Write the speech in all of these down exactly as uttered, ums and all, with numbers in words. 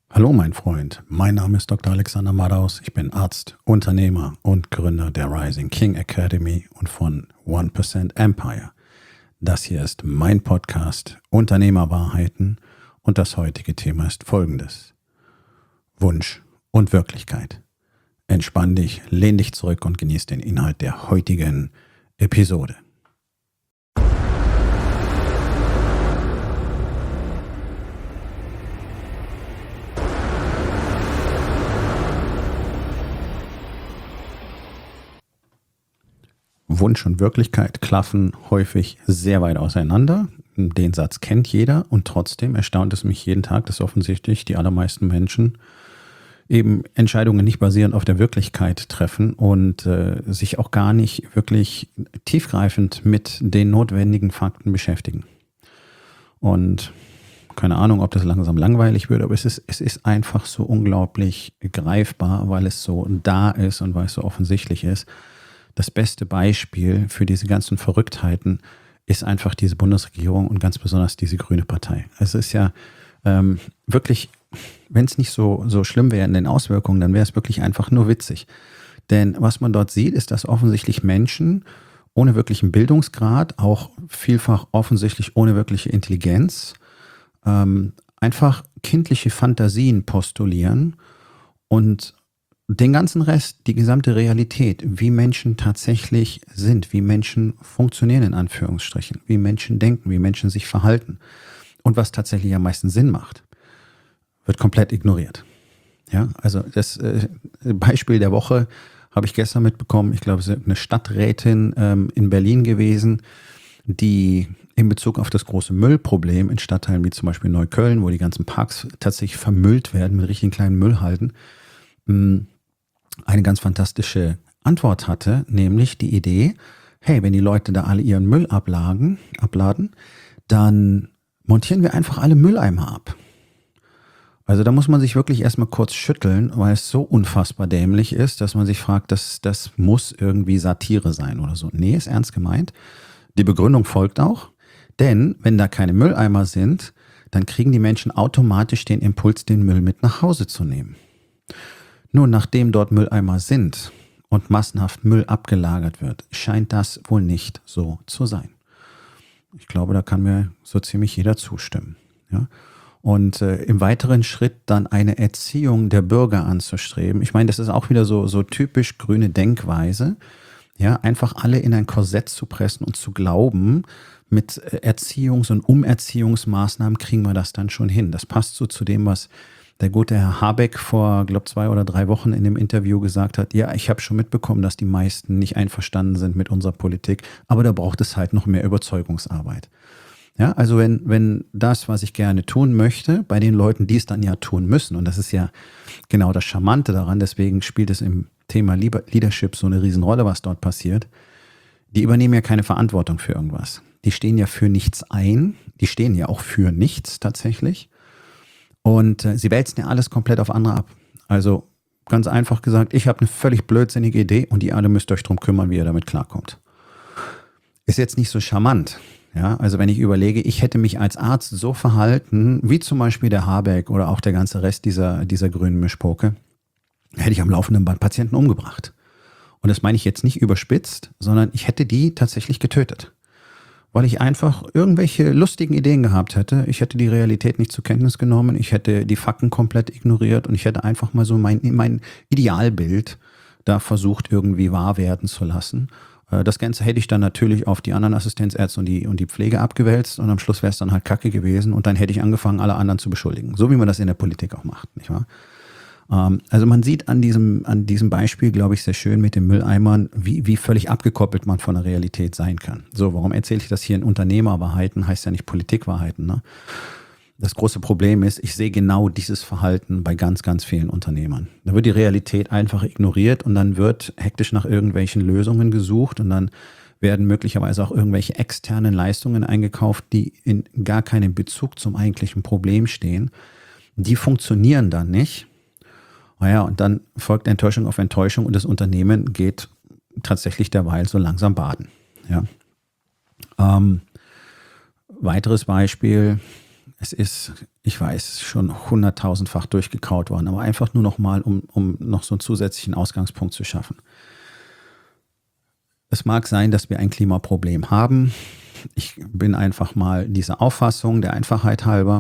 Hallo mein Freund, mein Name ist Doktor Alexander Madaus, ich bin Arzt, Unternehmer und Gründer der Rising King Academy und von one percent Empire. Das hier ist mein Podcast Unternehmerwahrheiten und das heutige Thema ist folgendes: Wunsch und Wirklichkeit. Entspann dich, lehn dich zurück und genieß den Inhalt der heutigen Episode. Wunsch und Wirklichkeit klaffen häufig sehr weit auseinander. Den Satz kennt jeder und trotzdem erstaunt es mich jeden Tag, dass offensichtlich die allermeisten Menschen eben Entscheidungen nicht basierend auf der Wirklichkeit treffen und äh, sich auch gar nicht wirklich tiefgreifend mit den notwendigen Fakten beschäftigen. Und keine Ahnung, ob das langsam langweilig wird, aber es ist, es ist einfach so unglaublich greifbar, weil es so da ist und weil es so offensichtlich ist. Das beste Beispiel für diese ganzen Verrücktheiten ist einfach diese Bundesregierung und ganz besonders diese Grüne Partei. Es ist ja ähm, wirklich, wenn es nicht so, so schlimm wäre in den Auswirkungen, dann wäre es wirklich einfach nur witzig. Denn was man dort sieht, ist, dass offensichtlich Menschen ohne wirklichen Bildungsgrad, auch vielfach offensichtlich ohne wirkliche Intelligenz, ähm, einfach kindliche Fantasien postulieren und den ganzen Rest, die gesamte Realität, wie Menschen tatsächlich sind, wie Menschen funktionieren in Anführungsstrichen, wie Menschen denken, wie Menschen sich verhalten und was tatsächlich am meisten Sinn macht, wird komplett ignoriert. Ja, also das äh, Beispiel der Woche habe ich gestern mitbekommen. Ich glaube, es ist eine Stadträtin ähm, in Berlin gewesen, die in Bezug auf das große Müllproblem in Stadtteilen wie zum Beispiel Neukölln, wo die ganzen Parks tatsächlich vermüllt werden mit richtigen kleinen Müllhalden, mh, eine ganz fantastische Antwort hatte, nämlich die Idee, hey, wenn die Leute da alle ihren Müll abladen, abladen, dann montieren wir einfach alle Mülleimer ab. Also da muss man sich wirklich erstmal kurz schütteln, weil es so unfassbar dämlich ist, dass man sich fragt, das, das muss irgendwie Satire sein oder so. Nee, ist ernst gemeint. Die Begründung folgt auch, denn wenn da keine Mülleimer sind, dann kriegen die Menschen automatisch den Impuls, den Müll mit nach Hause zu nehmen. Nun, nachdem dort Mülleimer sind und massenhaft Müll abgelagert wird, scheint das wohl nicht so zu sein. Ich glaube, da kann mir so ziemlich jeder zustimmen. Ja? Und äh, im weiteren Schritt dann eine Erziehung der Bürger anzustreben. Ich meine, das ist auch wieder so, so typisch grüne Denkweise. Ja? Einfach alle in ein Korsett zu pressen und zu glauben, mit Erziehungs- und Umerziehungsmaßnahmen kriegen wir das dann schon hin. Das passt so zu dem, was der gute Herr Habeck vor, glaube zwei oder drei Wochen in dem Interview gesagt hat, ja, ich habe schon mitbekommen, dass die meisten nicht einverstanden sind mit unserer Politik, aber da braucht es halt noch mehr Überzeugungsarbeit. Ja, also wenn, wenn das, was ich gerne tun möchte, bei den Leuten, die es dann ja tun müssen, und das ist ja genau das Charmante daran, deswegen spielt es im Thema Leadership so eine Riesenrolle, was dort passiert, die übernehmen ja keine Verantwortung für irgendwas. Die stehen ja für nichts ein, die stehen ja auch für nichts tatsächlich. Und äh, sie wälzen ja alles komplett auf andere ab. Also ganz einfach gesagt, ich habe eine völlig blödsinnige Idee und ihr alle müsst euch drum kümmern, wie ihr damit klarkommt. Ist jetzt nicht so charmant. Ja? Also wenn ich überlege, ich hätte mich als Arzt so verhalten, wie zum Beispiel der Habeck oder auch der ganze Rest dieser, dieser grünen Mischpoke, hätte ich am laufenden Band Patienten umgebracht. Und das meine ich jetzt nicht überspitzt, sondern ich hätte die tatsächlich getötet. Weil ich einfach irgendwelche lustigen Ideen gehabt hätte. Ich hätte die Realität nicht zur Kenntnis genommen, ich hätte die Fakten komplett ignoriert und ich hätte einfach mal so mein, mein Idealbild da versucht, irgendwie wahr werden zu lassen. Das Ganze hätte ich dann natürlich auf die anderen Assistenzärzte und die, und die Pflege abgewälzt und am Schluss wäre es dann halt Kacke gewesen und dann hätte ich angefangen, alle anderen zu beschuldigen. So wie man das in der Politik auch macht, nicht wahr? Also man sieht an diesem, an diesem Beispiel, glaube ich, sehr schön mit den Mülleimern, wie, wie völlig abgekoppelt man von der Realität sein kann. So, warum erzähle ich das hier in Unternehmerwahrheiten? Heißt ja nicht Politikwahrheiten, ne? Das große Problem ist, ich sehe genau dieses Verhalten bei ganz, ganz vielen Unternehmern. Da wird die Realität einfach ignoriert und dann wird hektisch nach irgendwelchen Lösungen gesucht und dann werden möglicherweise auch irgendwelche externen Leistungen eingekauft, die in gar keinem Bezug zum eigentlichen Problem stehen. Die funktionieren dann nicht. Naja, und dann folgt Enttäuschung auf Enttäuschung und das Unternehmen geht tatsächlich derweil so langsam baden. Ja. Ähm, weiteres Beispiel, es ist, ich weiß, schon hunderttausendfach durchgekaut worden, aber einfach nur noch mal, um, um noch so einen zusätzlichen Ausgangspunkt zu schaffen. Es mag sein, dass wir ein Klimaproblem haben. Ich bin einfach mal dieser Auffassung, der Einfachheit halber.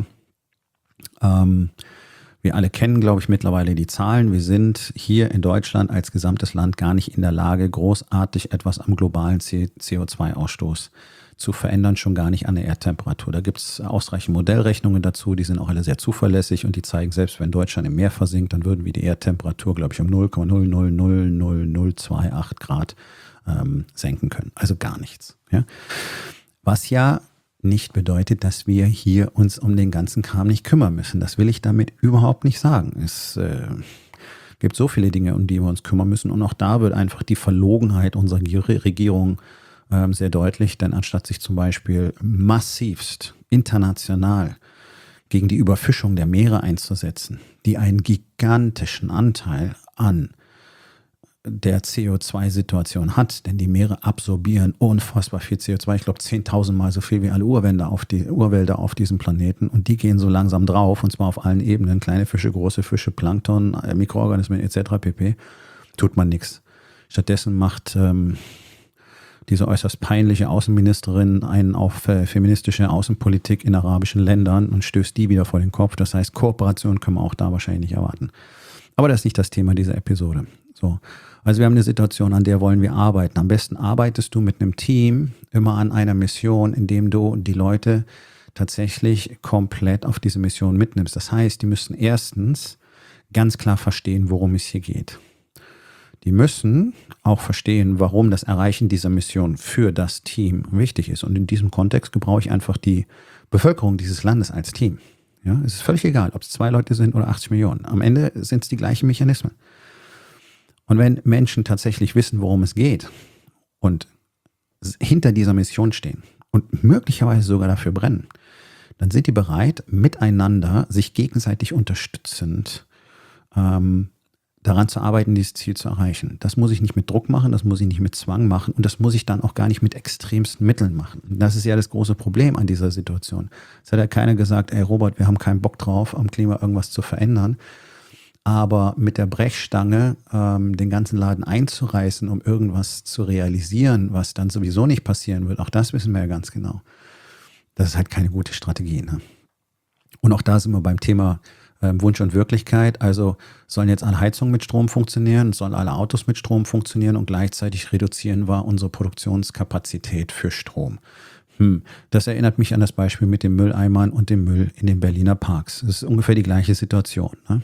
Ähm, wir alle kennen, glaube ich, mittlerweile die Zahlen. Wir sind hier in Deutschland als gesamtes Land gar nicht in der Lage, großartig etwas am globalen C O zwei Ausstoß zu verändern, schon gar nicht an der Erdtemperatur. Da gibt es ausreichend Modellrechnungen dazu, die sind auch alle sehr zuverlässig und die zeigen, selbst wenn Deutschland im Meer versinkt, dann würden wir die Erdtemperatur, glaube ich, um null Komma null null null null null zwei acht Grad ähm, senken können. Also gar nichts. Ja? Was ja nicht bedeutet, dass wir hier uns um den ganzen Kram nicht kümmern müssen. Das will ich damit überhaupt nicht sagen. Es äh, gibt so viele Dinge, um die wir uns kümmern müssen und auch da wird einfach die Verlogenheit unserer Regierung ähm, sehr deutlich, denn anstatt sich zum Beispiel massivst international gegen die Überfischung der Meere einzusetzen, die einen gigantischen Anteil an der C O zwei Situation hat, denn die Meere absorbieren unfassbar viel C O zwei, ich glaube zehntausend Mal so viel wie alle Urwälder auf, die, Urwälder auf diesem Planeten und die gehen so langsam drauf und zwar auf allen Ebenen, kleine Fische, große Fische, Plankton, Mikroorganismen et cetera pp. Tut man nichts. Stattdessen macht ähm, diese äußerst peinliche Außenministerin einen auf äh, feministische Außenpolitik in arabischen Ländern und stößt die wieder vor den Kopf. Das heißt, Kooperation können wir auch da wahrscheinlich nicht erwarten. Aber das ist nicht das Thema dieser Episode. So. Also wir haben eine Situation, an der wollen wir arbeiten. Am besten arbeitest du mit einem Team immer an einer Mission, indem du die Leute tatsächlich komplett auf diese Mission mitnimmst. Das heißt, die müssen erstens ganz klar verstehen, worum es hier geht. Die müssen auch verstehen, warum das Erreichen dieser Mission für das Team wichtig ist. Und in diesem Kontext gebrauche ich einfach die Bevölkerung dieses Landes als Team. Ja, es ist völlig egal, ob es zwei Leute sind oder achtzig Millionen. Am Ende sind es die gleichen Mechanismen. Und wenn Menschen tatsächlich wissen, worum es geht und hinter dieser Mission stehen und möglicherweise sogar dafür brennen, dann sind die bereit, miteinander, sich gegenseitig unterstützend ähm, daran zu arbeiten, dieses Ziel zu erreichen. Das muss ich nicht mit Druck machen, das muss ich nicht mit Zwang machen und das muss ich dann auch gar nicht mit extremsten Mitteln machen. Das ist ja das große Problem an dieser Situation. Es hat ja keiner gesagt, ey Robert, wir haben keinen Bock drauf, am Klima irgendwas zu verändern. Aber mit der Brechstange ähm, den ganzen Laden einzureißen, um irgendwas zu realisieren, was dann sowieso nicht passieren wird, auch das wissen wir ja ganz genau. Das ist halt keine gute Strategie. Ne? Und auch da sind wir beim Thema ähm, Wunsch und Wirklichkeit. Also sollen jetzt alle Heizungen mit Strom funktionieren, sollen alle Autos mit Strom funktionieren und gleichzeitig reduzieren wir unsere Produktionskapazität für Strom. Hm, das erinnert mich an das Beispiel mit den Mülleimern und dem Müll in den Berliner Parks. Das ist ungefähr die gleiche Situation. Ne?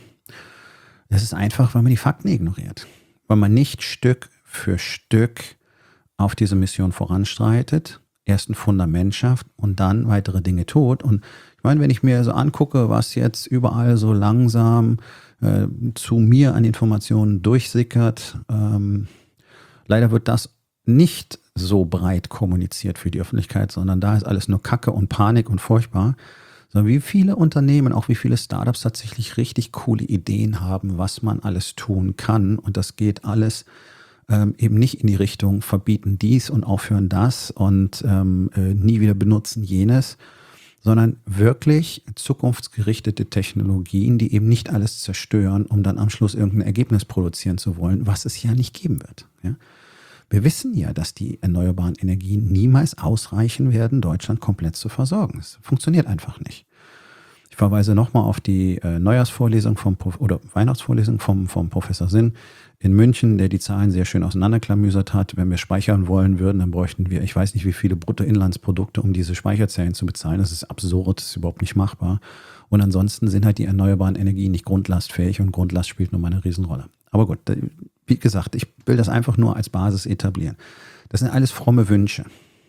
Das ist einfach, weil man die Fakten ignoriert. Weil man nicht Stück für Stück auf diese Mission voranstreitet, erst ein Fundament schafft und dann weitere Dinge tut. Und ich meine, wenn ich mir so angucke, was jetzt überall so langsam äh, zu mir an Informationen durchsickert, ähm, leider wird das nicht so breit kommuniziert für die Öffentlichkeit, sondern da ist alles nur Kacke und Panik und furchtbar. Sondern wie viele Unternehmen, auch wie viele Startups tatsächlich richtig coole Ideen haben, was man alles tun kann. Und das geht alles ähm, eben nicht in die Richtung verbieten dies und aufhören das und ähm, äh, nie wieder benutzen jenes, sondern wirklich zukunftsgerichtete Technologien, die eben nicht alles zerstören, um dann am Schluss irgendein Ergebnis produzieren zu wollen, was es ja nicht geben wird. Ja? Wir wissen ja, dass die erneuerbaren Energien niemals ausreichen werden, Deutschland komplett zu versorgen. Es funktioniert einfach nicht. Ich verweise nochmal auf die äh, Neujahrsvorlesung vom Prof- oder Weihnachtsvorlesung vom, vom Professor Sinn in München, der die Zahlen sehr schön auseinanderklamüsert hat. Wenn wir speichern wollen würden, dann bräuchten wir, ich weiß nicht, wie viele Bruttoinlandsprodukte, um diese Speicherzellen zu bezahlen. Das ist absurd, das ist überhaupt nicht machbar. Und ansonsten sind halt die erneuerbaren Energien nicht grundlastfähig und Grundlast spielt nun mal eine Riesenrolle. Aber gut, wie gesagt, ich will das einfach nur als Basis etablieren. Das sind alles fromme Wünsche.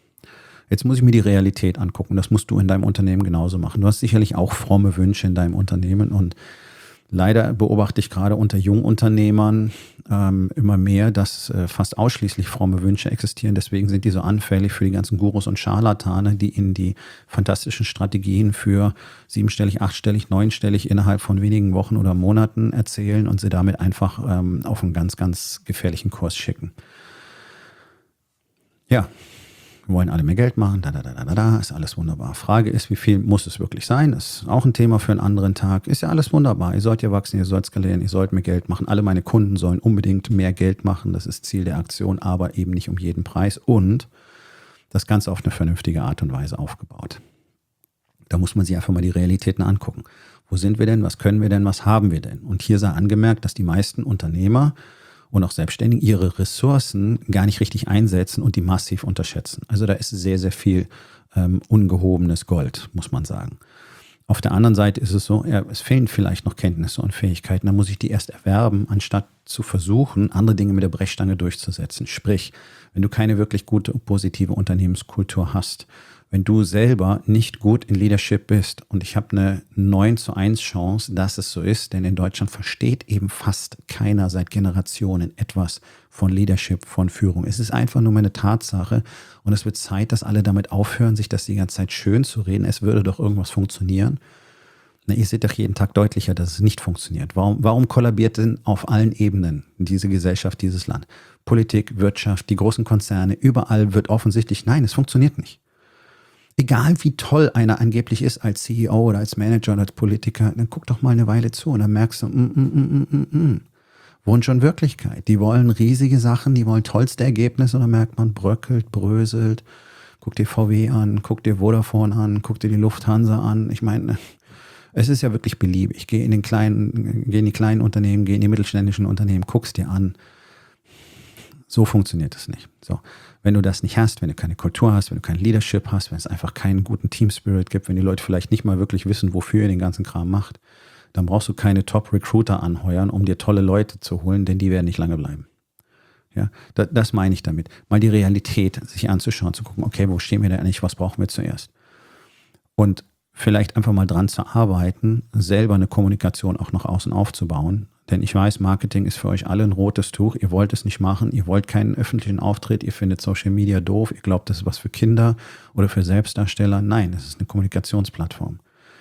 Jetzt muss ich mir die Realität angucken. Das musst du in deinem Unternehmen genauso machen. Du hast sicherlich auch fromme Wünsche in deinem Unternehmen und leider beobachte ich gerade unter Jungunternehmern ähm, immer mehr, dass äh, fast ausschließlich fromme Wünsche existieren. Deswegen sind die so anfällig für die ganzen Gurus und Scharlatane, die ihnen die fantastischen Strategien für siebenstellig, achtstellig, neunstellig innerhalb von wenigen Wochen oder Monaten erzählen und sie damit einfach ähm, auf einen ganz, ganz gefährlichen Kurs schicken. Ja, Wir wollen alle mehr Geld machen, da, da, da, da, da, da, ist alles wunderbar. Frage ist, wie viel muss es wirklich sein? Das ist auch ein Thema für einen anderen Tag. Ist ja alles wunderbar. Ihr sollt ja wachsen, ihr sollt skalieren, ihr sollt mehr Geld machen. Alle meine Kunden sollen unbedingt mehr Geld machen. Das ist Ziel der Aktion, aber eben nicht um jeden Preis. Und das Ganze auf eine vernünftige Art und Weise aufgebaut. Da muss man sich einfach mal die Realitäten angucken. Wo sind wir denn? Was können wir denn? Was haben wir denn? Und hier sei angemerkt, dass die meisten Unternehmer und auch Selbstständigen ihre Ressourcen gar nicht richtig einsetzen und die massiv unterschätzen. Also da ist sehr, sehr viel ähm, ungehobenes Gold, muss man sagen. Auf der anderen Seite ist es so, ja, es fehlen vielleicht noch Kenntnisse und Fähigkeiten. Da muss ich die erst erwerben, anstatt zu versuchen, andere Dinge mit der Brechstange durchzusetzen. Sprich, wenn du keine wirklich gute, positive Unternehmenskultur hast, wenn du selber nicht gut in Leadership bist, und ich habe eine neun zu eins Chance, dass es so ist, denn in Deutschland versteht eben fast keiner seit Generationen etwas von Leadership, von Führung. Es ist einfach nur eine Tatsache und es wird Zeit, dass alle damit aufhören, sich das die ganze Zeit schön zu reden. Es würde doch irgendwas funktionieren. Na, ihr seht doch jeden Tag deutlicher, dass es nicht funktioniert. Warum, warum kollabiert denn auf allen Ebenen diese Gesellschaft, dieses Land? Politik, Wirtschaft, die großen Konzerne, überall wird offensichtlich, nein, es funktioniert nicht. Egal wie toll einer angeblich ist als C E O oder als Manager oder als Politiker, dann guck doch mal eine Weile zu und dann merkst du, mm, mm, mm, mm, mm. Wunsch und Wirklichkeit. Die wollen riesige Sachen, die wollen tollste Ergebnisse und dann merkt man, bröckelt, bröselt. Guck dir V W an, guck dir Vodafone an, guck dir die Lufthansa an. Ich meine, es ist ja wirklich beliebig. Ich gehe in den kleinen, gehe in die kleinen Unternehmen, gehe in die mittelständischen Unternehmen, guck's dir an. So funktioniert es nicht. So. Wenn du das nicht hast, wenn du keine Kultur hast, wenn du kein Leadership hast, wenn es einfach keinen guten Team-Spirit gibt, wenn die Leute vielleicht nicht mal wirklich wissen, wofür ihr den ganzen Kram macht, dann brauchst du keine Top-Recruiter anheuern, um dir tolle Leute zu holen, denn die werden nicht lange bleiben. Ja, das, das meine ich damit. Mal die Realität sich anzuschauen, zu gucken, okay, wo stehen wir denn eigentlich, was brauchen wir zuerst? Und vielleicht einfach mal dran zu arbeiten, selber eine Kommunikation auch nach außen aufzubauen. Denn ich weiß, Marketing ist für euch alle ein rotes Tuch. Ihr wollt es nicht machen, ihr wollt keinen öffentlichen Auftritt, ihr findet Social Media doof, ihr glaubt, das ist was für Kinder oder für Selbstdarsteller. Nein, es ist eine Kommunikationsplattform.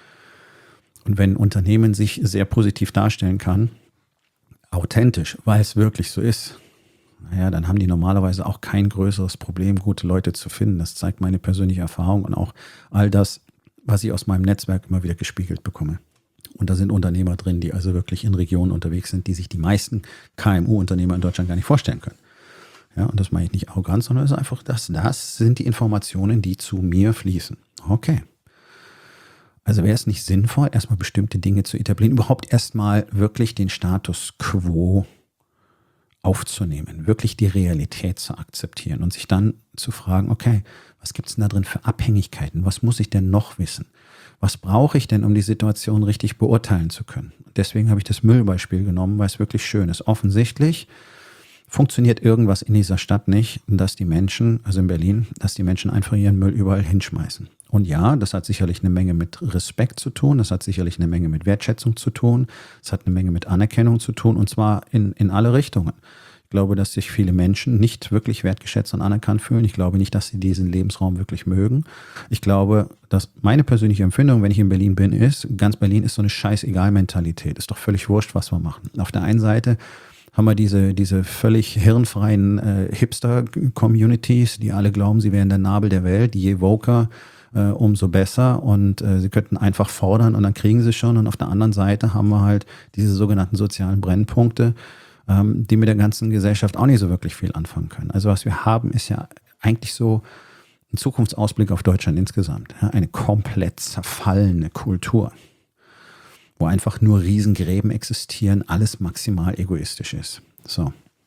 Und wenn ein Unternehmen sich sehr positiv darstellen kann, authentisch, weil es wirklich so ist, naja, dann haben die normalerweise auch kein größeres Problem, gute Leute zu finden. Das zeigt meine persönliche Erfahrung und auch all das, was ich aus meinem Netzwerk immer wieder gespiegelt bekomme. Und da sind Unternehmer drin, die also wirklich in Regionen unterwegs sind, die sich die meisten K M U-Unternehmer in Deutschland gar nicht vorstellen können. Ja, und das meine ich nicht arrogant, sondern es ist einfach, das, das sind die Informationen, die zu mir fließen. Okay. Also wäre es nicht sinnvoll, erstmal bestimmte Dinge zu etablieren, überhaupt erstmal wirklich den Status quo aufzunehmen, wirklich die Realität zu akzeptieren und sich dann zu fragen, okay, was gibt es denn da drin für Abhängigkeiten? Was muss ich denn noch wissen? Was brauche ich denn, um die Situation richtig beurteilen zu können? Deswegen habe ich das Müllbeispiel genommen, weil es wirklich schön ist. Offensichtlich funktioniert irgendwas in dieser Stadt nicht, dass die Menschen, also in Berlin, dass die Menschen einfach ihren Müll überall hinschmeißen. Und ja, das hat sicherlich eine Menge mit Respekt zu tun, das hat sicherlich eine Menge mit Wertschätzung zu tun, es hat eine Menge mit Anerkennung zu tun und zwar in, in alle Richtungen. Ich glaube, dass sich viele Menschen nicht wirklich wertgeschätzt und anerkannt fühlen. Ich glaube nicht, dass sie diesen Lebensraum wirklich mögen. Ich glaube, dass meine persönliche Empfindung, wenn ich in Berlin bin, ist, ganz Berlin ist so eine Scheiß-Egal-Mentalität. Ist doch völlig wurscht, was wir machen. Auf der einen Seite haben wir diese, diese völlig hirnfreien äh, Hipster-Communities, die alle glauben, sie wären der Nabel der Welt. Je woker, äh, umso besser. Und äh, sie könnten einfach fordern und dann kriegen sie schon. Und auf der anderen Seite haben wir halt diese sogenannten sozialen Brennpunkte, die mit der ganzen Gesellschaft auch nicht so wirklich viel anfangen können. Also was wir haben, ist ja eigentlich so ein Zukunftsausblick auf Deutschland insgesamt. Ja, eine komplett zerfallene Kultur, wo einfach nur Riesengräben existieren, alles maximal egoistisch ist. So,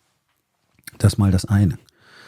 das mal das eine.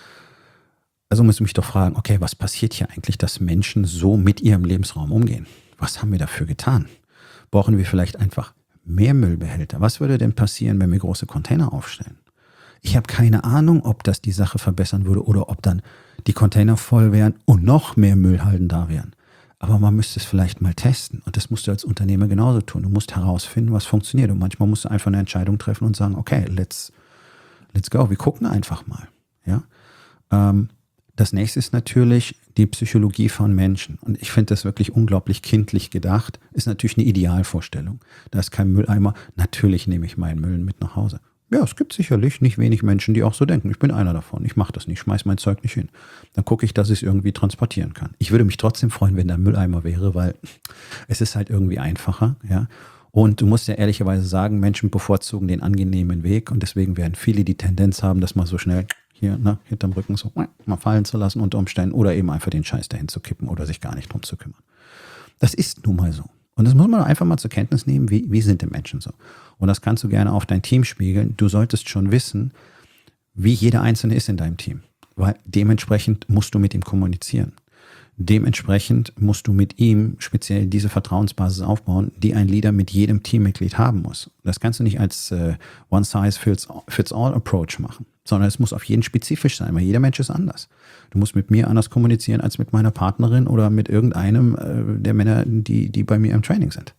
Also muss ich mich doch fragen, okay, was passiert hier eigentlich, dass Menschen so mit ihrem Lebensraum umgehen? Was haben wir dafür getan? Brauchen wir vielleicht einfach mehr Müllbehälter? Was würde denn passieren, wenn wir große Container aufstellen? Ich habe keine Ahnung, ob das die Sache verbessern würde oder ob dann die Container voll wären und noch mehr Müllhalden da wären. Aber man müsste es vielleicht mal testen. Und das musst du als Unternehmer genauso tun. Du musst herausfinden, was funktioniert. Und manchmal musst du einfach eine Entscheidung treffen und sagen, okay, let's, let's go. Wir gucken einfach mal. Ja? Ähm, Das nächste ist natürlich die Psychologie von Menschen. Und ich finde das wirklich unglaublich kindlich gedacht. Ist natürlich eine Idealvorstellung. Da ist kein Mülleimer. Natürlich nehme ich meinen Müll mit nach Hause. Ja, es gibt sicherlich nicht wenig Menschen, die auch so denken. Ich bin einer davon. Ich mache das nicht, schmeiß mein Zeug nicht hin. Dann gucke ich, dass ich es irgendwie transportieren kann. Ich würde mich trotzdem freuen, wenn da ein Mülleimer wäre, weil es ist halt irgendwie einfacher, ja. Und du musst ja ehrlicherweise sagen, Menschen bevorzugen den angenehmen Weg und deswegen werden viele die Tendenz haben, das mal so schnell hier, ne, hinterm Rücken so mal fallen zu lassen unter Umständen oder eben einfach den Scheiß dahin zu kippen oder sich gar nicht drum zu kümmern. Das ist nun mal so. Und das muss man einfach mal zur Kenntnis nehmen, wie, wie sind die Menschen so. Und das kannst du gerne auf dein Team spiegeln. Du solltest schon wissen, wie jeder Einzelne ist in deinem Team. Weil dementsprechend musst du mit ihm kommunizieren. Dementsprechend musst du mit ihm speziell diese Vertrauensbasis aufbauen, die ein Leader mit jedem Teammitglied haben muss. Das kannst du nicht als äh, One-Size-Fits-All-Approach machen, sondern es muss auf jeden spezifisch sein, weil jeder Mensch ist anders. Du musst mit mir anders kommunizieren als mit meiner Partnerin oder mit irgendeinem äh, der Männer, die, die bei mir im Training sind.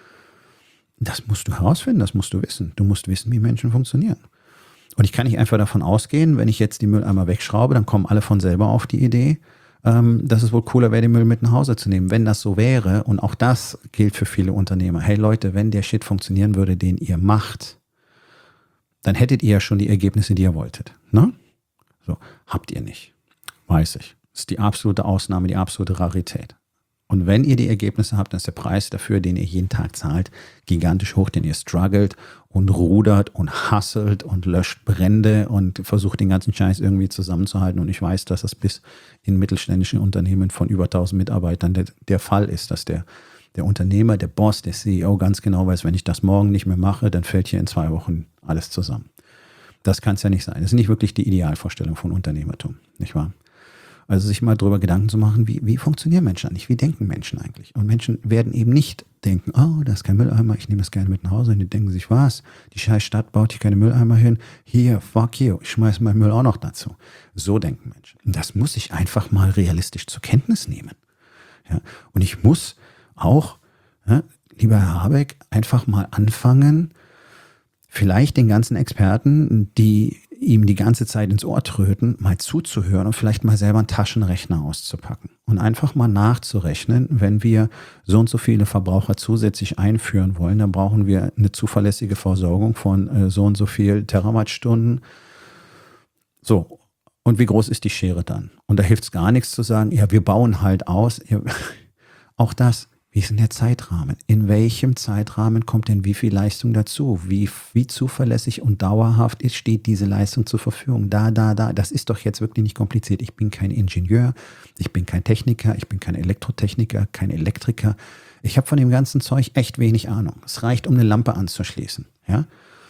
Das musst du herausfinden, das musst du wissen. Du musst wissen, wie Menschen funktionieren. Und ich kann nicht einfach davon ausgehen, wenn ich jetzt die Mülleimer wegschraube, dann kommen alle von selber auf die Idee, ähm, dass es wohl cooler wäre, den Müll mit nach Hause zu nehmen. Wenn das so wäre, und auch das gilt für viele Unternehmer, hey Leute, wenn der Shit funktionieren würde, den ihr macht, dann hättet ihr ja schon die Ergebnisse, die ihr wolltet. Ne? So, habt ihr nicht. Weiß ich. Das ist die absolute Ausnahme, die absolute Rarität. Und wenn ihr die Ergebnisse habt, dann ist der Preis dafür, den ihr jeden Tag zahlt, gigantisch hoch, denn ihr struggelt und rudert und hasselt und löscht Brände und versucht den ganzen Scheiß irgendwie zusammenzuhalten. Und ich weiß, dass das bis in mittelständischen Unternehmen von über tausend Mitarbeitern der, der Fall ist, dass der, der Unternehmer, der Boss, der C E O ganz genau weiß, wenn ich das morgen nicht mehr mache, dann fällt hier in zwei Wochen alles zusammen. Das kann es ja nicht sein. Das ist nicht wirklich die Idealvorstellung von Unternehmertum, nicht wahr? Also sich mal darüber Gedanken zu machen, wie, wie funktionieren Menschen eigentlich, wie denken Menschen eigentlich? Und Menschen werden eben nicht denken, oh, da ist kein Mülleimer, ich nehme das gerne mit nach Hause. Und die denken sich, was, die scheiß Stadt baut hier keine Mülleimer hin, hier, fuck you, ich schmeiße meinen Müll auch noch dazu. So denken Menschen. Und das muss ich einfach mal realistisch zur Kenntnis nehmen. Ja? Und ich muss auch, ja, lieber Herr Habeck, einfach mal anfangen, vielleicht den ganzen Experten, die ihm die ganze Zeit ins Ohr tröten, mal zuzuhören und vielleicht mal selber einen Taschenrechner auszupacken und einfach mal nachzurechnen, wenn wir so und so viele Verbraucher zusätzlich einführen wollen, dann brauchen wir eine zuverlässige Versorgung von äh, so und so viel Terawattstunden. So, und wie groß ist die Schere dann? Und da hilft es gar nichts zu sagen, ja, wir bauen halt aus. Ja, auch das. Wie ist denn der Zeitrahmen? In welchem Zeitrahmen kommt denn wie viel Leistung dazu? Wie, wie zuverlässig und dauerhaft ist, steht diese Leistung zur Verfügung? Da, da, da. Das ist doch jetzt wirklich nicht kompliziert. Ich bin kein Ingenieur, ich bin kein Techniker, ich bin kein Elektrotechniker, kein Elektriker. Ich habe von dem ganzen Zeug echt wenig Ahnung. Es reicht, um eine Lampe anzuschließen. Ja?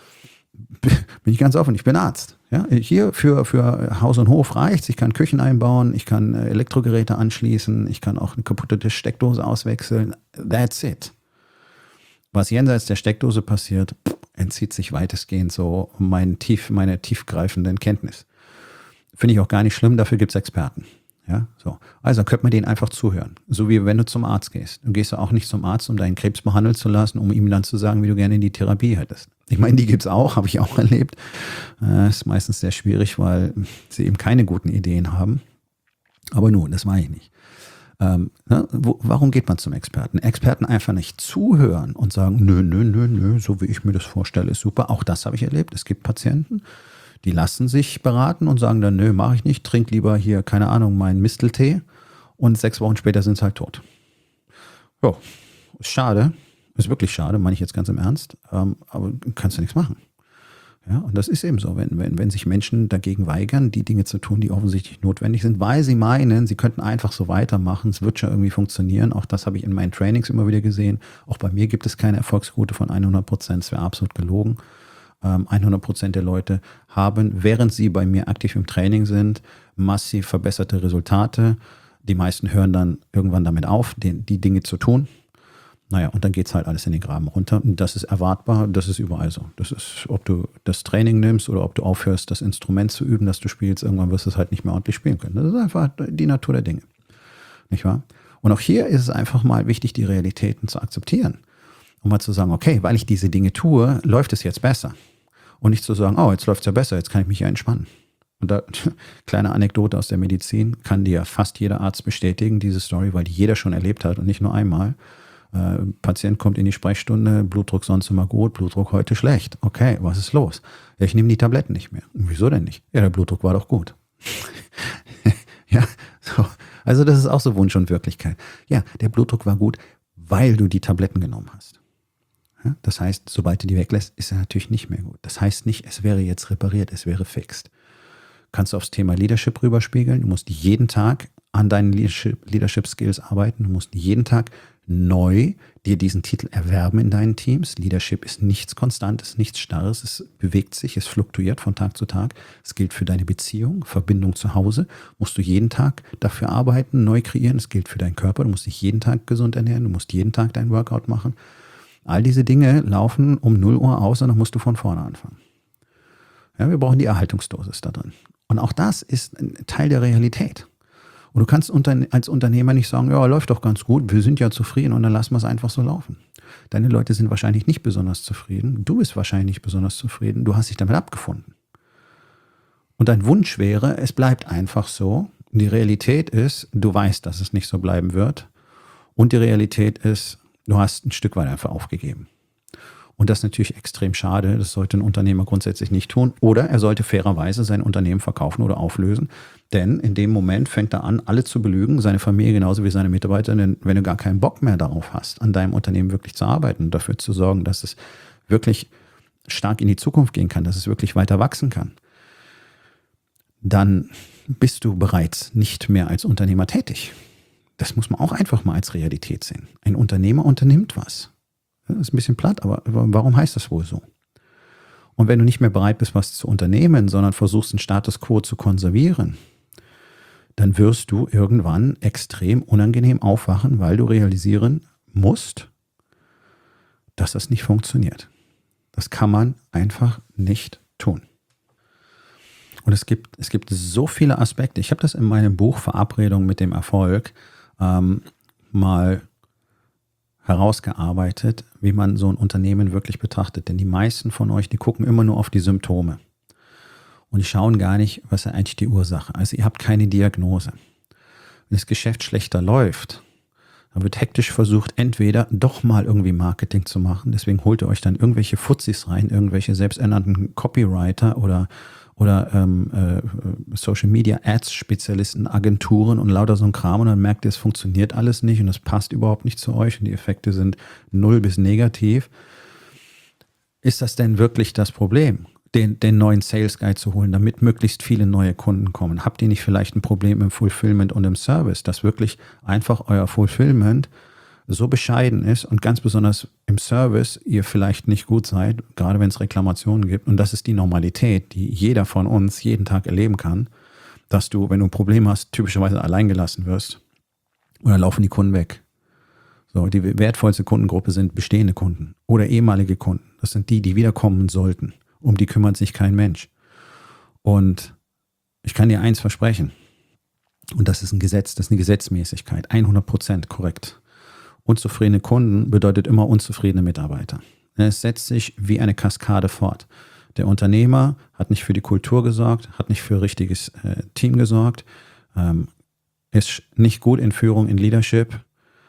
Bin ich ganz offen, ich bin Arzt. Ja, hier für, für Haus und Hof reicht's. Ich kann Küchen einbauen, ich kann Elektrogeräte anschließen, ich kann auch eine kaputte Steckdose auswechseln. That's it. Was jenseits der Steckdose passiert, entzieht sich weitestgehend so mein tief, meine tiefgreifenden Kenntnis. Finde ich auch gar nicht schlimm, dafür gibt's Experten. Ja, so. Also könnte man denen einfach zuhören. So wie wenn du zum Arzt gehst. Du gehst auch nicht zum Arzt, um deinen Krebs behandeln zu lassen, um ihm dann zu sagen, wie du gerne in die Therapie hättest. Ich meine, die gibt's auch, habe ich auch erlebt. Äh, ist meistens sehr schwierig, weil sie eben keine guten Ideen haben. Aber nun, das mache ich nicht. Ähm, ne, wo, warum geht man zum Experten? Experten einfach nicht zuhören und sagen, nö, nö, nö, nö, so wie ich mir das vorstelle, ist super. Auch das habe ich erlebt. Es gibt Patienten, die lassen sich beraten und sagen dann, nö, mache ich nicht, trink lieber hier, keine Ahnung, meinen Misteltee und sechs Wochen später sind sie halt tot. Ja, ist schade, ist wirklich schade, meine ich jetzt ganz im Ernst, ähm, aber kannst du nichts machen. Ja, und das ist eben so, wenn, wenn, wenn sich Menschen dagegen weigern, die Dinge zu tun, die offensichtlich notwendig sind, weil sie meinen, sie könnten einfach so weitermachen, es wird schon irgendwie funktionieren. Auch das habe ich in meinen Trainings immer wieder gesehen. Auch bei mir gibt es keine Erfolgsquote von hundert Prozent, es wäre absolut gelogen. hundert Prozent der Leute haben, während sie bei mir aktiv im Training sind, massiv verbesserte Resultate. Die meisten hören dann irgendwann damit auf, die, die Dinge zu tun. Naja, und dann geht es halt alles in den Graben runter. Und das ist erwartbar, das ist überall so. Das ist, ob du das Training nimmst oder ob du aufhörst, das Instrument zu üben, das du spielst, irgendwann wirst du es halt nicht mehr ordentlich spielen können. Das ist einfach die Natur der Dinge. Nicht wahr? Und auch hier ist es einfach mal wichtig, die Realitäten zu akzeptieren. Um mal zu sagen, okay, weil ich diese Dinge tue, läuft es jetzt besser. Und nicht zu sagen, oh, jetzt läuft es ja besser, jetzt kann ich mich ja entspannen. Und da, kleine Anekdote aus der Medizin, kann dir fast jeder Arzt bestätigen, diese Story, weil die jeder schon erlebt hat und nicht nur einmal. Äh, Patient kommt in die Sprechstunde, Blutdruck sonst immer gut, Blutdruck heute schlecht. Okay, was ist los? Ja, ich nehme die Tabletten nicht mehr. Wieso denn nicht? Ja, der Blutdruck war doch gut. Ja, so. Also das ist auch so Wunsch und Wirklichkeit. Ja, der Blutdruck war gut, weil du die Tabletten genommen hast. Ja, das heißt, sobald du die weglässt, ist er natürlich nicht mehr gut. Das heißt nicht, es wäre jetzt repariert, es wäre fixt. Kannst du aufs Thema Leadership rüberspiegeln. Du musst jeden Tag an deinen Leadership, Leadership Skills arbeiten. Du musst jeden Tag neu dir diesen Titel erwerben in deinen Teams. Leadership ist nichts Konstantes, nichts Starres. Es bewegt sich, es fluktuiert von Tag zu Tag. Es gilt für deine Beziehung, Verbindung zu Hause. Musst du jeden Tag dafür arbeiten, neu kreieren. Es gilt für deinen Körper. Du musst dich jeden Tag gesund ernähren. Du musst jeden Tag dein Workout machen. All diese Dinge laufen um null Uhr aus und dann musst du von vorne anfangen. Ja, wir brauchen die Erhaltungsdosis da drin. Und auch das ist ein Teil der Realität. Und du kannst als Unternehmer nicht sagen, ja, läuft doch ganz gut, wir sind ja zufrieden und dann lassen wir es einfach so laufen. Deine Leute sind wahrscheinlich nicht besonders zufrieden, du bist wahrscheinlich nicht besonders zufrieden, du hast dich damit abgefunden. Und dein Wunsch wäre, es bleibt einfach so. Die Realität ist, du weißt, dass es nicht so bleiben wird. Und die Realität ist, du hast ein Stück weit einfach aufgegeben. Und das ist natürlich extrem schade. Das sollte ein Unternehmer grundsätzlich nicht tun. Oder er sollte fairerweise sein Unternehmen verkaufen oder auflösen. Denn in dem Moment fängt er an, alle zu belügen, seine Familie genauso wie seine Mitarbeiter. Denn wenn du gar keinen Bock mehr darauf hast, an deinem Unternehmen wirklich zu arbeiten und dafür zu sorgen, dass es wirklich stark in die Zukunft gehen kann, dass es wirklich weiter wachsen kann, dann bist du bereits nicht mehr als Unternehmer tätig. Das muss man auch einfach mal als Realität sehen. Ein Unternehmer unternimmt was. Das ist ein bisschen platt, aber warum heißt das wohl so? Und wenn du nicht mehr bereit bist, was zu unternehmen, sondern versuchst, den Status quo zu konservieren, dann wirst du irgendwann extrem unangenehm aufwachen, weil du realisieren musst, dass das nicht funktioniert. Das kann man einfach nicht tun. Und es gibt, es gibt so viele Aspekte. Ich habe das in meinem Buch Verabredung mit dem Erfolg ähm, mal herausgearbeitet, wie man so ein Unternehmen wirklich betrachtet. Denn die meisten von euch, die gucken immer nur auf die Symptome. Und die schauen gar nicht, was ist eigentlich die Ursache. Also ihr habt keine Diagnose. Wenn das Geschäft schlechter läuft, dann wird hektisch versucht, entweder doch mal irgendwie Marketing zu machen. Deswegen holt ihr euch dann irgendwelche Fuzis rein, irgendwelche selbsternannten Copywriter oder oder ähm, äh, Social Media Ads Spezialisten, Agenturen und lauter so ein Kram und dann merkt ihr, es funktioniert alles nicht und es passt überhaupt nicht zu euch und die Effekte sind null bis negativ. Ist das denn wirklich das Problem, den, den neuen Sales Guide zu holen, damit möglichst viele neue Kunden kommen? Habt ihr nicht vielleicht ein Problem im Fulfillment und im Service, dass wirklich einfach euer Fulfillment so bescheiden ist und ganz besonders im Service ihr vielleicht nicht gut seid, gerade wenn es Reklamationen gibt. Und das ist die Normalität, die jeder von uns jeden Tag erleben kann, dass du, wenn du ein Problem hast, typischerweise allein gelassen wirst oder laufen die Kunden weg. So, die wertvollste Kundengruppe sind bestehende Kunden oder ehemalige Kunden. Das sind die, die wiederkommen sollten. Um die kümmert sich kein Mensch. Und ich kann dir eins versprechen. Und das ist ein Gesetz, das ist eine Gesetzmäßigkeit. hundert Prozent korrekt. Unzufriedene Kunden bedeutet immer unzufriedene Mitarbeiter. Es setzt sich wie eine Kaskade fort. Der Unternehmer hat nicht für die Kultur gesorgt, hat nicht für ein richtiges äh, Team gesorgt, ähm, ist nicht gut in Führung, in Leadership.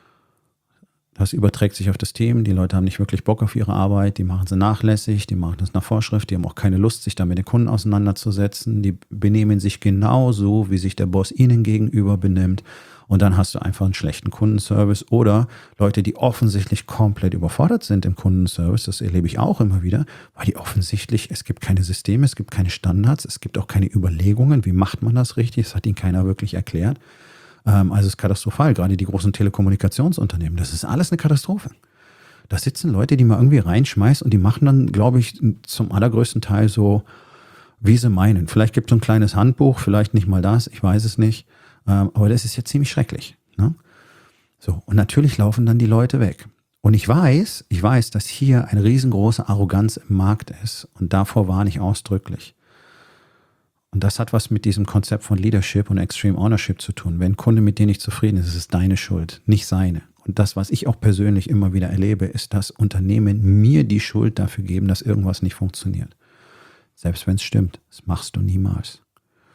Das überträgt sich auf das Team. Die Leute haben nicht wirklich Bock auf ihre Arbeit, die machen sie nachlässig, die machen das nach Vorschrift, die haben auch keine Lust, sich da mit den Kunden auseinanderzusetzen. Die benehmen sich genauso, wie sich der Boss ihnen gegenüber benimmt. Und dann hast du einfach einen schlechten Kundenservice oder Leute, die offensichtlich komplett überfordert sind im Kundenservice. Das erlebe ich auch immer wieder, weil die offensichtlich, es gibt keine Systeme, es gibt keine Standards, es gibt auch keine Überlegungen, wie macht man das richtig, das hat ihnen keiner wirklich erklärt. Ähm, also es ist katastrophal, gerade die großen Telekommunikationsunternehmen, das ist alles eine Katastrophe. Da sitzen Leute, die man irgendwie reinschmeißt und die machen dann, glaube ich, zum allergrößten Teil so, wie sie meinen. Vielleicht gibt es so ein kleines Handbuch, vielleicht nicht mal das, ich weiß es nicht. Aber das ist ja ziemlich schrecklich. Ne? So, und natürlich laufen dann die Leute weg. Und ich weiß, ich weiß, dass hier eine riesengroße Arroganz im Markt ist. Und davor warne ich ausdrücklich. Und das hat was mit diesem Konzept von Leadership und Extreme Ownership zu tun. Wenn ein Kunde mit dir nicht zufrieden ist, ist es deine Schuld, nicht seine. Und das, was ich auch persönlich immer wieder erlebe, ist, dass Unternehmen mir die Schuld dafür geben, dass irgendwas nicht funktioniert. Selbst wenn es stimmt, das machst du niemals.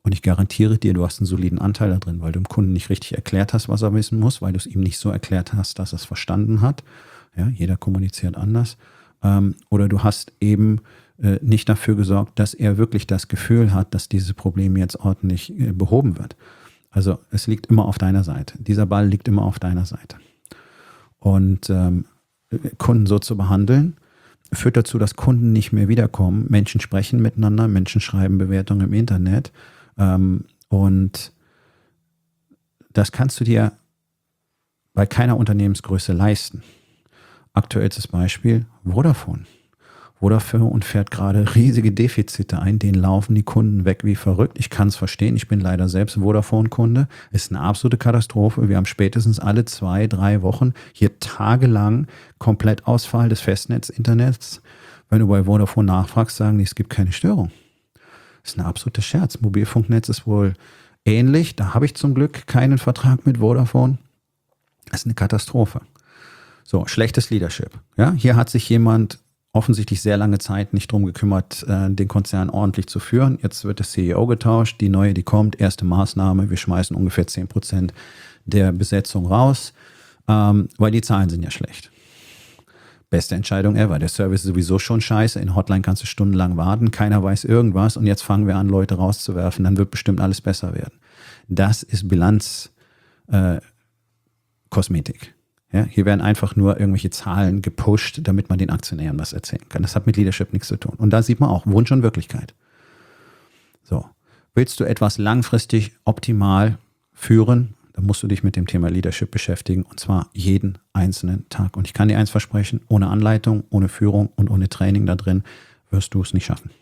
Und ich garantiere dir, du hast einen soliden Anteil da drin, weil du dem Kunden nicht richtig erklärt hast, was er wissen muss, weil du es ihm nicht so erklärt hast, dass er es verstanden hat. Ja, jeder kommuniziert anders. Ähm, oder du hast eben äh, nicht dafür gesorgt, dass er wirklich das Gefühl hat, dass dieses Problem jetzt ordentlich äh, behoben wird. Also es liegt immer auf deiner Seite. Dieser Ball liegt immer auf deiner Seite. Und ähm, Kunden so zu behandeln, führt dazu, dass Kunden nicht mehr wiederkommen. Menschen sprechen miteinander, Menschen schreiben Bewertungen im Internet. Ähm, und das kannst du dir bei keiner Unternehmensgröße leisten. Aktuelles Beispiel, Vodafone. Vodafone fährt gerade riesige Defizite ein, denen laufen die Kunden weg wie verrückt. Ich kann es verstehen, ich bin leider selbst Vodafone-Kunde. Ist eine absolute Katastrophe. Wir haben spätestens alle zwei, drei Wochen hier tagelang Komplettausfall des Festnetz-Internets. Wenn du bei Vodafone nachfragst, sagen die, es gibt keine Störung. Das ist ein absoluter Scherz. Mobilfunknetz ist wohl ähnlich. Da habe ich zum Glück keinen Vertrag mit Vodafone. Das ist eine Katastrophe. So, schlechtes Leadership. Ja, hier hat sich jemand offensichtlich sehr lange Zeit nicht drum gekümmert, den Konzern ordentlich zu führen. Jetzt wird der C E O getauscht, die neue, die kommt, erste Maßnahme, wir schmeißen ungefähr zehn Prozent der Besetzung raus, ähm, weil die Zahlen sind ja schlecht. Beste Entscheidung ever. Der Service ist sowieso schon scheiße, in Hotline kannst du stundenlang warten, keiner weiß irgendwas und jetzt fangen wir an, Leute rauszuwerfen, dann wird bestimmt alles besser werden. Das ist Bilanz äh, Kosmetik. Ja, hier werden einfach nur irgendwelche Zahlen gepusht, damit man den Aktionären was erzählen kann. Das hat mit Leadership nichts zu tun. Und da sieht man auch Wunsch und Wirklichkeit. So, willst du etwas langfristig optimal führen, dann musst du dich mit dem Thema Leadership beschäftigen und zwar jeden einzelnen Tag. Und ich kann dir eins versprechen, ohne Anleitung, ohne Führung und ohne Training da drin wirst du es nicht schaffen.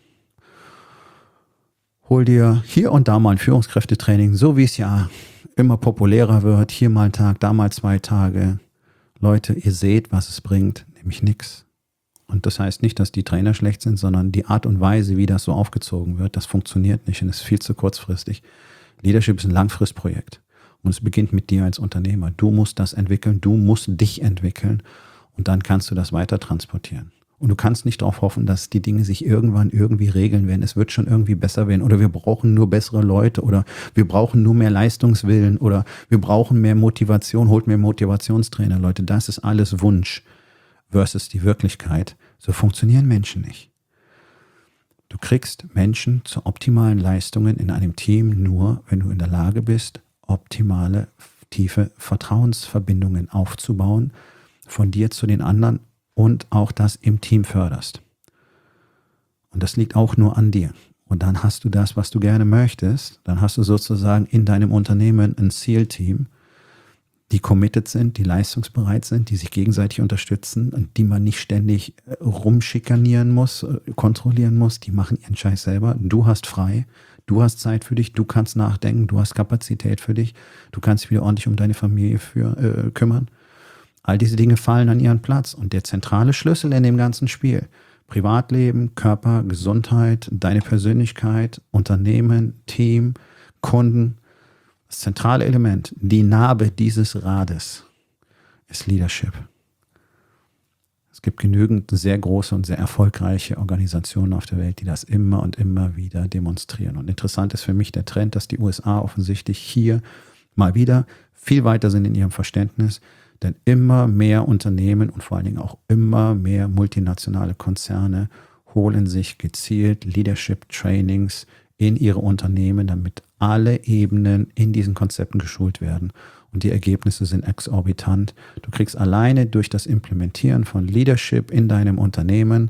Hol dir hier und da mal ein Führungskräftetraining, so wie es ja immer populärer wird. Hier mal einen Tag, da mal zwei Tage. Leute, ihr seht, was es bringt, nämlich nichts. Und das heißt nicht, dass die Trainer schlecht sind, sondern die Art und Weise, wie das so aufgezogen wird, das funktioniert nicht und ist viel zu kurzfristig. Leadership ist ein Langfristprojekt und es beginnt mit dir als Unternehmer. Du musst das entwickeln, du musst dich entwickeln und dann kannst du das weiter transportieren. Und du kannst nicht darauf hoffen, dass die Dinge sich irgendwann irgendwie regeln werden. Es wird schon irgendwie besser werden. Oder wir brauchen nur bessere Leute. Oder wir brauchen nur mehr Leistungswillen. Oder wir brauchen mehr Motivation. Holt mehr Motivationstrainer. Leute, das ist alles Wunsch versus die Wirklichkeit. So funktionieren Menschen nicht. Du kriegst Menschen zu optimalen Leistungen in einem Team nur, wenn du in der Lage bist, optimale, tiefe Vertrauensverbindungen aufzubauen. Von dir zu den anderen. Und auch das im Team förderst. Und das liegt auch nur an dir. Und dann hast du das, was du gerne möchtest. Dann hast du sozusagen in deinem Unternehmen ein SEAL-Team, die committed sind, die leistungsbereit sind, die sich gegenseitig unterstützen und die man nicht ständig rumschikanieren muss, kontrollieren muss. Die machen ihren Scheiß selber. Du hast frei. Du hast Zeit für dich. Du kannst nachdenken. Du hast Kapazität für dich. Du kannst dich wieder ordentlich um deine Familie für, äh, kümmern. All diese Dinge fallen an ihren Platz. Und der zentrale Schlüssel in dem ganzen Spiel, Privatleben, Körper, Gesundheit, deine Persönlichkeit, Unternehmen, Team, Kunden, das zentrale Element, die Narbe dieses Rades ist Leadership. Es gibt genügend sehr große und sehr erfolgreiche Organisationen auf der Welt, die das immer und immer wieder demonstrieren. Und interessant ist für mich der Trend, dass die U S A offensichtlich hier mal wieder viel weiter sind in ihrem Verständnis. Denn immer mehr Unternehmen und vor allen Dingen auch immer mehr multinationale Konzerne holen sich gezielt Leadership-Trainings in ihre Unternehmen, damit alle Ebenen in diesen Konzepten geschult werden. Und die Ergebnisse sind exorbitant. Du kriegst alleine durch das Implementieren von Leadership in deinem Unternehmen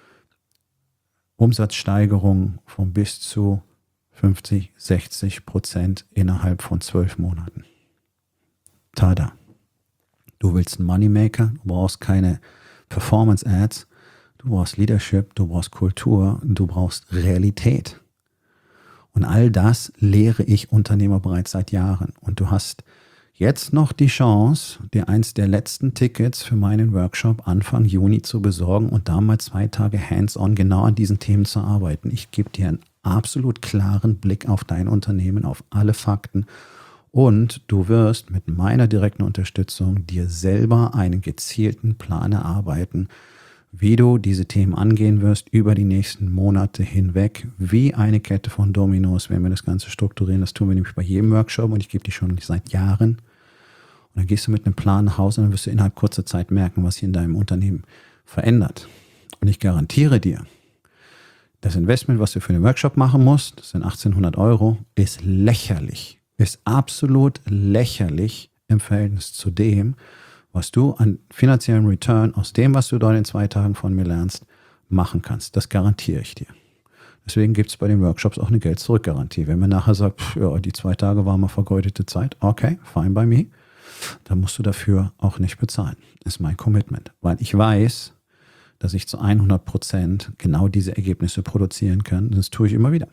Umsatzsteigerungen von bis zu fünfzig, sechzig Prozent innerhalb von zwölf Monaten. Tada! Du willst einen Moneymaker, du brauchst keine Performance-Ads, du brauchst Leadership, du brauchst Kultur, du brauchst Realität. Und all das lehre ich Unternehmer bereits seit Jahren. Und du hast jetzt noch die Chance, dir eins der letzten Tickets für meinen Workshop Anfang Juni zu besorgen und da mal zwei Tage hands-on genau an diesen Themen zu arbeiten. Ich gebe dir einen absolut klaren Blick auf dein Unternehmen, auf alle Fakten. Und du wirst mit meiner direkten Unterstützung dir selber einen gezielten Plan erarbeiten, wie du diese Themen angehen wirst über die nächsten Monate hinweg, wie eine Kette von Dominos, wenn wir das Ganze strukturieren. Das tun wir nämlich bei jedem Workshop und ich gebe die schon seit Jahren. Und dann gehst du mit einem Plan nach Hause und dann wirst du innerhalb kurzer Zeit merken, was sich in deinem Unternehmen verändert. Und ich garantiere dir, das Investment, was du für den Workshop machen musst, das sind achtzehnhundert Euro, ist lächerlich, ist absolut lächerlich im Verhältnis zu dem, was du an finanziellen Return aus dem, was du dort in zwei Tagen von mir lernst, machen kannst. Das garantiere ich dir. Deswegen gibt es bei den Workshops auch eine Geld-Zurück-Garantie. Wenn man nachher sagt, pff, ja, die zwei Tage waren mal vergeudete Zeit, okay, fine by me, dann musst du dafür auch nicht bezahlen. Das ist mein Commitment, weil ich weiß, dass ich zu hundert Prozent genau diese Ergebnisse produzieren kann. Das tue ich immer wieder.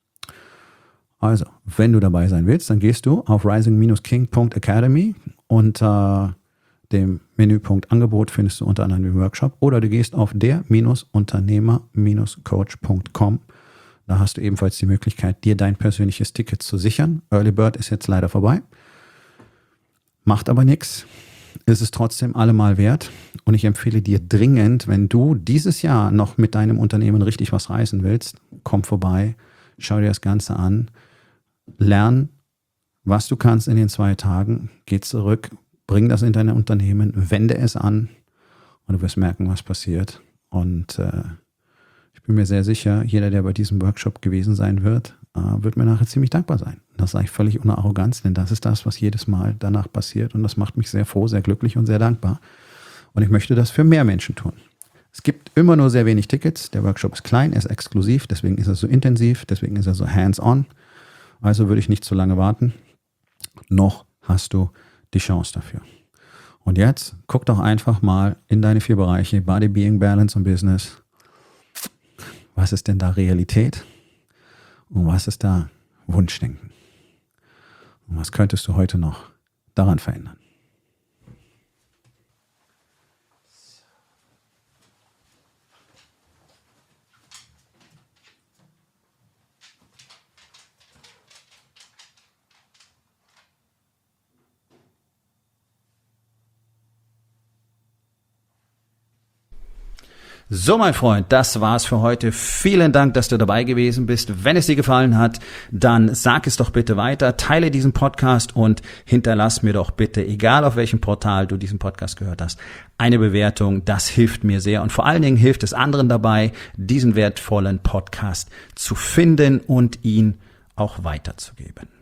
Also, wenn du dabei sein willst, dann gehst du auf rising dash king punkt academy unter dem Menüpunkt Angebot findest du unter anderem den Workshop oder du gehst auf der Unternehmer Coach punkt com. Da hast du ebenfalls die Möglichkeit, dir dein persönliches Ticket zu sichern. Early Bird ist jetzt leider vorbei. Macht aber nichts. Ist es trotzdem allemal wert. Und ich empfehle dir dringend, wenn du dieses Jahr noch mit deinem Unternehmen richtig was reißen willst, komm vorbei, schau dir das Ganze an, lern, was du kannst in den zwei Tagen, geh zurück, bring das in dein Unternehmen, wende es an und du wirst merken, was passiert. Und äh, ich bin mir sehr sicher, jeder, der bei diesem Workshop gewesen sein wird, äh, wird mir nachher ziemlich dankbar sein. Das sage ich völlig ohne Arroganz, denn das ist das, was jedes Mal danach passiert und das macht mich sehr froh, sehr glücklich und sehr dankbar. Und ich möchte das für mehr Menschen tun. Es gibt immer nur sehr wenig Tickets. Der Workshop ist klein, er ist exklusiv, deswegen ist er so intensiv, deswegen ist er so hands-on. Also würde ich nicht zu lange warten. Noch hast du die Chance dafür. Und jetzt guck doch einfach mal in deine vier Bereiche, Body, Being, Balance und Business. Was ist denn da Realität? Und was ist da Wunschdenken? Und was könntest du heute noch daran verändern? So, mein Freund, das war's für heute. Vielen Dank, dass du dabei gewesen bist. Wenn es dir gefallen hat, dann sag es doch bitte weiter, teile diesen Podcast und hinterlass mir doch bitte, egal auf welchem Portal du diesen Podcast gehört hast, eine Bewertung. Das hilft mir sehr und vor allen Dingen hilft es anderen dabei, diesen wertvollen Podcast zu finden und ihn auch weiterzugeben.